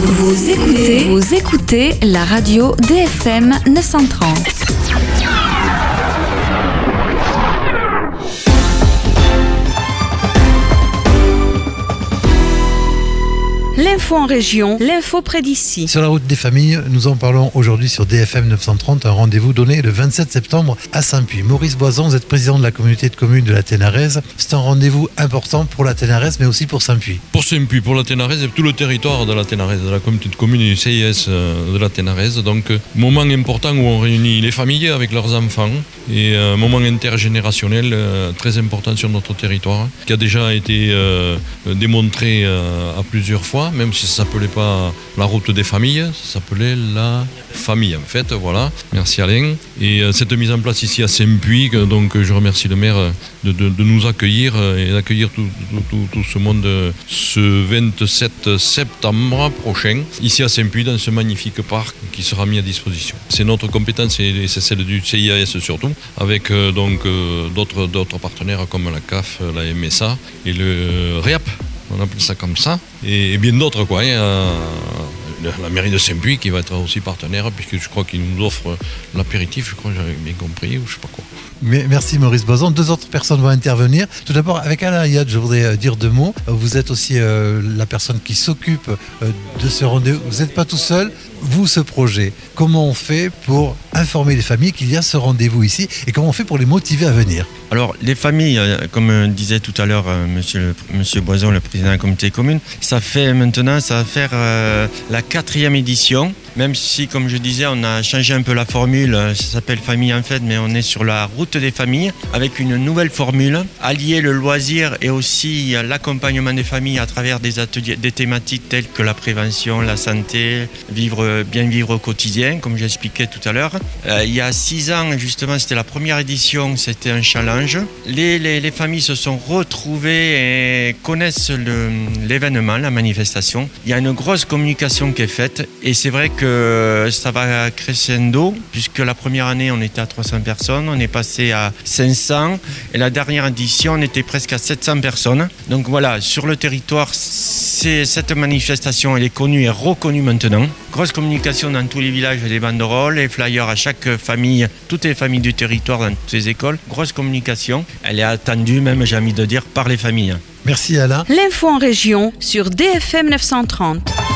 Vous écoutez la radio DFM 930. L'info en région, l'info près d'ici. Sur la route des familles, nous en parlons aujourd'hui sur DFM 930, un rendez-vous donné le 27 septembre à Saint-Puy. Maurice Boison, vous êtes président de la communauté de communes de la Ténarèze. C'est un rendez-vous important pour la Ténarèze, mais aussi pour Saint-Puy. Pour Saint-Puy, pour la Ténarèze et tout le territoire de la Ténarèze, de la communauté de communes et du CIS de la Ténarèze. Donc, moment important où on réunit les familles avec leurs enfants et un moment intergénérationnel très important sur notre territoire, qui a déjà été démontré à plusieurs fois. Même si ça ne s'appelait pas la route des familles, ça s'appelait la famille en fait, voilà. Merci Alain. Et cette mise en place ici à Saint-Puy, donc je remercie le maire de nous accueillir et d'accueillir tout ce monde ce 27 septembre prochain, ici à Saint-Puy, dans ce magnifique parc qui sera mis à disposition. C'est notre compétence et c'est celle du CIAS surtout, avec d'autres partenaires comme la CAF, la MSA et le REAP. On appelle ça comme ça, et bien d'autres quoi. La mairie de Saint-Puy qui va être aussi partenaire, puisque je crois qu'il nous offre l'apéritif, je crois que j'avais bien compris, ou je sais pas quoi. Merci Maurice Boison. Deux autres personnes vont intervenir. Tout d'abord, avec Alain Ayad, je voudrais dire deux mots. Vous êtes aussi la personne qui s'occupe de ce rendez-vous. Vous n'êtes pas tout seul. Vous, ce projet, comment on fait pour informer les familles qu'il y a ce rendez-vous ici et comment on fait pour les motiver à venir? Alors, les familles, comme disait tout à l'heure monsieur Boison, le président de la communauté commune, ça va faire la 4e édition. Même si, comme je disais, on a changé un peu la formule, ça s'appelle Famille en Fête, mais on est sur la route des familles avec une nouvelle formule, allier le loisir et aussi l'accompagnement des familles à travers des ateliers, des thématiques telles que la prévention, la santé, bien vivre au quotidien, comme j'expliquais tout à l'heure. Il y a 6 ans, justement, c'était la première édition, c'était un challenge. Les familles se sont retrouvées et connaissent l'événement, la manifestation. Il y a une grosse communication qui est faite et c'est vrai que ça va crescendo, puisque la première année on était à 300 personnes, on est passé à 500 et la dernière édition on était presque à 700 personnes. Donc voilà, sur le territoire, cette manifestation elle est connue et reconnue maintenant. Grosse communication dans tous les villages, des banderoles, les flyers à chaque famille, toutes les familles du territoire, dans toutes les écoles. Grosse communication, elle est attendue même, j'ai envie de dire, par les familles. Merci Alain. L'info en région sur DFM 930.